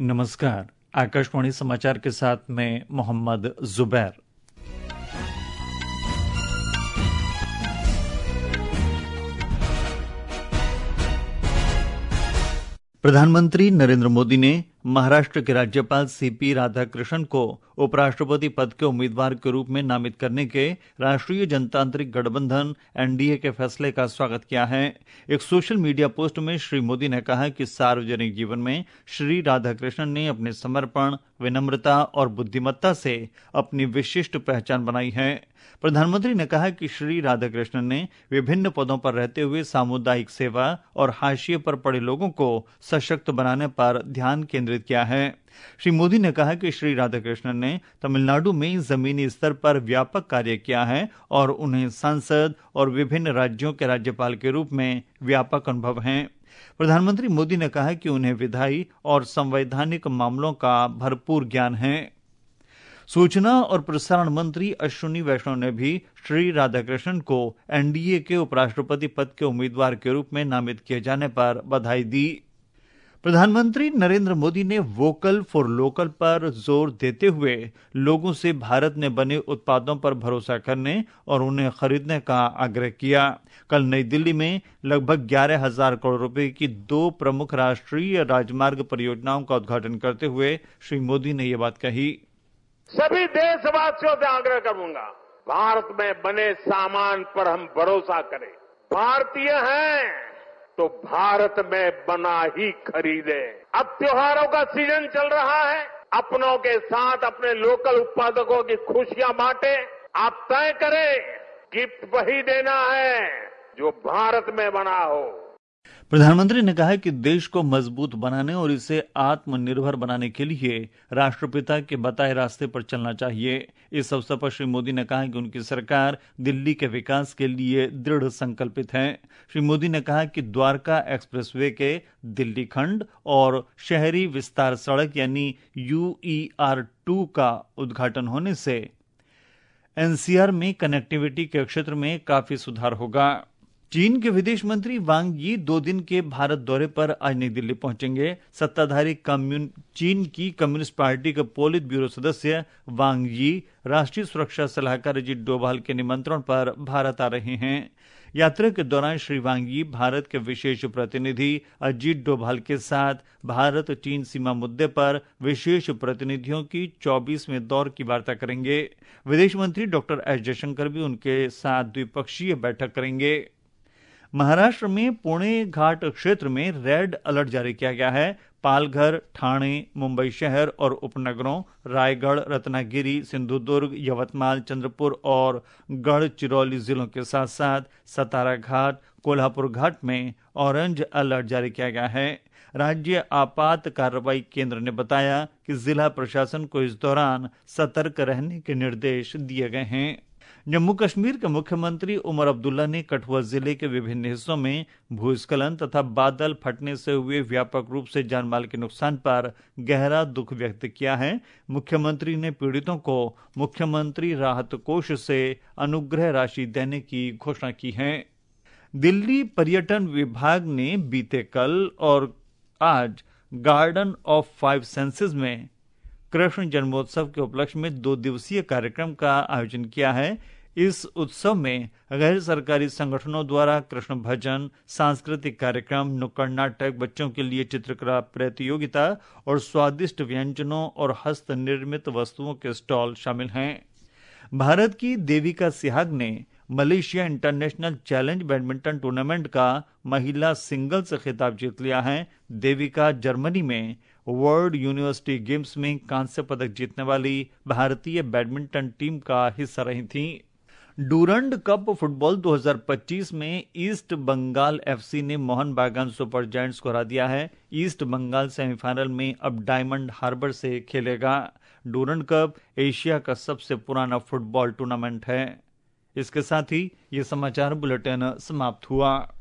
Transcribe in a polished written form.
नमस्कार। आकाशवाणी समाचार के साथ मैं मोहम्मद जुबैर। प्रधानमंत्री नरेंद्र मोदी ने महाराष्ट्र के राज्यपाल सीपी राधाकृष्णन को उपराष्ट्रपति पद के उम्मीदवार के रूप में नामित करने के राष्ट्रीय जनतांत्रिक गठबंधन एनडीए के फैसले का स्वागत किया है। एक सोशल मीडिया पोस्ट में श्री मोदी ने कहा कि सार्वजनिक जीवन में श्री राधाकृष्णन ने अपने समर्पण, विनम्रता और बुद्धिमत्ता से अपनी विशिष्ट पहचान बनाई है। प्रधानमंत्री ने कहा कि श्री राधाकृष्णन ने विभिन्न पदों पर रहते हुए सामुदायिक सेवा और हाशिए पर पड़े लोगों को सशक्त बनाने पर ध्यान केंद्रित किया है। श्री मोदी ने कहा कि श्री राधाकृष्णन ने तमिलनाडु में जमीनी स्तर पर व्यापक कार्य किया है और उन्हें सांसद और विभिन्न राज्यों के राज्यपाल के रूप में व्यापक अनुभव है। प्रधानमंत्री मोदी ने कहा कि उन्हें विधायी और संवैधानिक मामलों का भरपूर ज्ञान है। सूचना और प्रसारण मंत्री अश्विनी वैष्णव ने भी श्री राधाकृष्णन को एनडीए के उपराष्ट्रपति पद के उम्मीदवार के रूप में नामित किए जाने पर बधाई दी। प्रधानमंत्री नरेंद्र मोदी ने वोकल फॉर लोकल पर जोर देते हुए लोगों से भारत में बने उत्पादों पर भरोसा करने और उन्हें खरीदने का आग्रह किया। कल नई दिल्ली में लगभग 11,000 करोड़ रुपए की 2 प्रमुख राष्ट्रीय राजमार्ग परियोजनाओं का उद्घाटन करते हुए श्री मोदी ने ये बात कही। सभी देशवासियों से आग्रह करूंगा, भारत में बने सामान पर हम भरोसा करें। भारतीय हैं तो भारत में बना ही खरीदें। अब त्योहारों का सीजन चल रहा है, अपनों के साथ अपने लोकल उत्पादकों की खुशियां बांटें। आप तय करें, गिफ्ट वही देना है जो भारत में बना हो। प्रधानमंत्री ने कहा कि देश को मजबूत बनाने और इसे आत्मनिर्भर बनाने के लिए राष्ट्रपिता के बताए रास्ते पर चलना चाहिए। इस अवसर पर श्री मोदी ने कहा कि उनकी सरकार दिल्ली के विकास के लिए दृढ़ संकल्पित है। श्री मोदी ने कहा कि द्वारका एक्सप्रेसवे के दिल्ली खंड और शहरी विस्तार सड़क यानी UER2 का उद्घाटन होने से एनसीआर में कनेक्टिविटी के क्षेत्र में काफी सुधार होगा। चीन के विदेश मंत्री वांग यी 2 दिन के भारत दौरे पर आज नई दिल्ली पहुंचेंगे। सत्ताधारी चीन की कम्युनिस्ट पार्टी के पोलित ब्यूरो सदस्य वांग यी राष्ट्रीय सुरक्षा सलाहकार अजीत डोभाल के निमंत्रण पर भारत आ रहे हैं। यात्रा के दौरान श्री वांग यी भारत के विशेष प्रतिनिधि अजीत डोभाल के साथ भारत चीन सीमा मुद्दे पर विशेष प्रतिनिधियों की 24वें दौर की वार्ता करेंगे। विदेश मंत्री डॉक्टर एस जयशंकर भी उनके साथ द्विपक्षीय बैठक करेंगे। महाराष्ट्र में पुणे घाट क्षेत्र में रेड अलर्ट जारी किया गया है। पालघर, ठाणे, मुंबई शहर और उपनगरों, रायगढ़, रत्नागिरी, सिंधुदुर्ग, यवतमाल, चंद्रपुर और गढ़चिरौली जिलों के साथ साथ सतारा घाट, कोल्हापुर घाट में ऑरेंज अलर्ट जारी किया गया है। राज्य आपात कार्रवाई केंद्र ने बताया कि जिला प्रशासन को इस दौरान सतर्क रहने के निर्देश दिए गए हैं। जम्मू कश्मीर के मुख्यमंत्री उमर अब्दुल्ला ने कठुआ जिले के विभिन्न हिस्सों में भूस्खलन तथा बादल फटने से हुए व्यापक रूप से जानमाल के नुकसान पर गहरा दुख व्यक्त किया है। मुख्यमंत्री ने पीड़ितों को मुख्यमंत्री राहत कोष से अनुग्रह राशि देने की घोषणा की है। दिल्ली पर्यटन विभाग ने बीते कल और आज गार्डन ऑफ 5 सेंसेस में कृष्ण जन्मोत्सव के उपलक्ष्य में 2 दिवसीय कार्यक्रम का आयोजन किया है। इस उत्सव में गैर सरकारी संगठनों द्वारा कृष्ण भजन, सांस्कृतिक कार्यक्रम, नुक्कड़ नाटक, बच्चों के लिए चित्रकला प्रतियोगिता और स्वादिष्ट व्यंजनों और हस्त निर्मित वस्तुओं के स्टॉल शामिल हैं। भारत की देविका सिहाग ने Malaysia International Challenge badminton tournament का महिला सिंगल्स खिताब जीत लिया है। देविका जर्मनी में वर्ल्ड यूनिवर्सिटी गेम्स में कांस्य पदक जीतने वाली भारतीय बैडमिंटन टीम का हिस्सा रही थी। डूरंड कप फुटबॉल 2025 में ईस्ट बंगाल एफसी ने मोहन बागान सुपर जायंट्स को हरा दिया है। ईस्ट बंगाल सेमीफाइनल में अब डायमंड हार्बर से खेलेगा। डूरंड कप एशिया का सबसे पुराना फुटबॉल टूर्नामेंट है। इसके साथ ही ये समाचार बुलेटिन समाप्त हुआ।